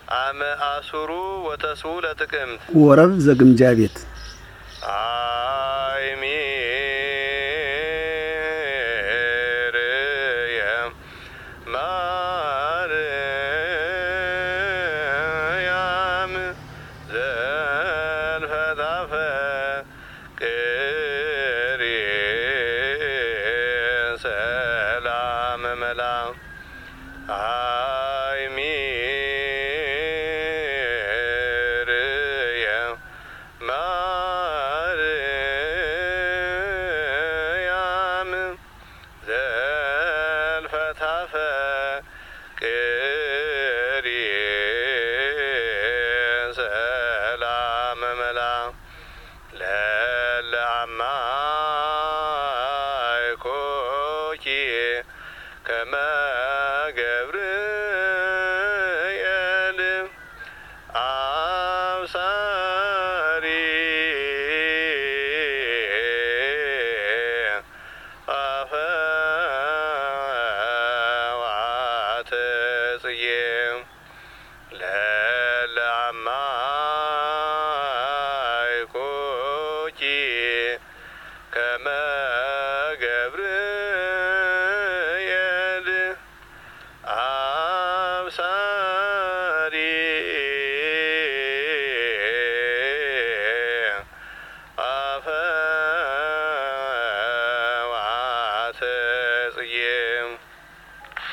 አመ አሱሩ ወተስኡ ለጥቅምት ወረብ ዘግምጃ ቤት አይሜርየ ማርያም ዘንፈታፈ ቅሪ ሰላም መላ አይሜርየ ማርያም ዘንፈታፈ ቅሪ ሰላም መላ ለለአማይኮኪ ከመ ገብርኤል አብሳሪ አፈዋትጽዬ ለለአማይኮኪ ከመ